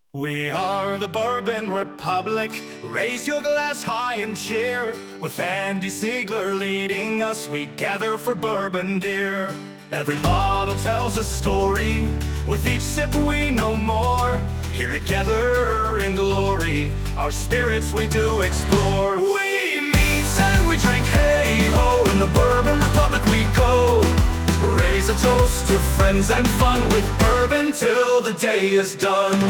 We are the Bourbon Republic. Raise your glass high and cheer. With Andy Siegler leading us, we gather for bourbon dear. Every bottle tells a story. With each sip we know more. Here together in glory, our spirits we do explore. We meet and we drink, hey ho, in the Bourbon Republic we go. Raise a toast to friends and fun with bourbon till the day is done.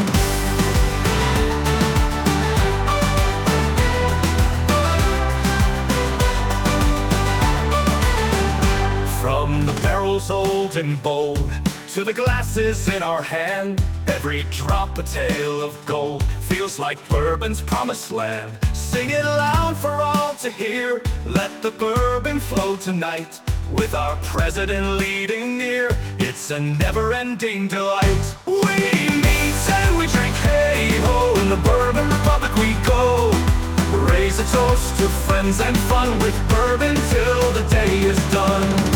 From the barrels old and bold to the glasses in our hand, every drop a tale of gold feels like bourbon's promised land. Sing it loud for all to hear. Let the bourbon flow tonight. With our president leading near, it's a never-ending delight. We meet and we drink, hey ho, in the Bourbon Republic we go. Raise a toast to friends and fun with bourbon till the day is done.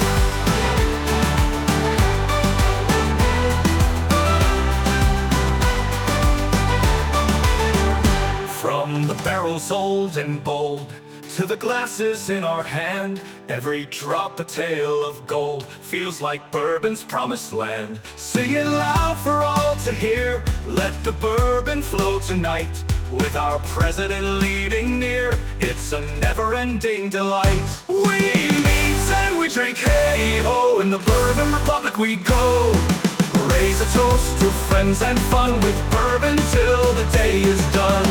From the barrels old and bold to the glasses in our hand, every drop a tale of gold feels like bourbon's promised land. Sing it loud for all to hear. Let the bourbon flow tonight. With our president leading near, it's a never-ending delight. We meet and we drink, hey ho, in the Bourbon Republic we go. Raise a toast to friends and fun with bourbon till the day is done.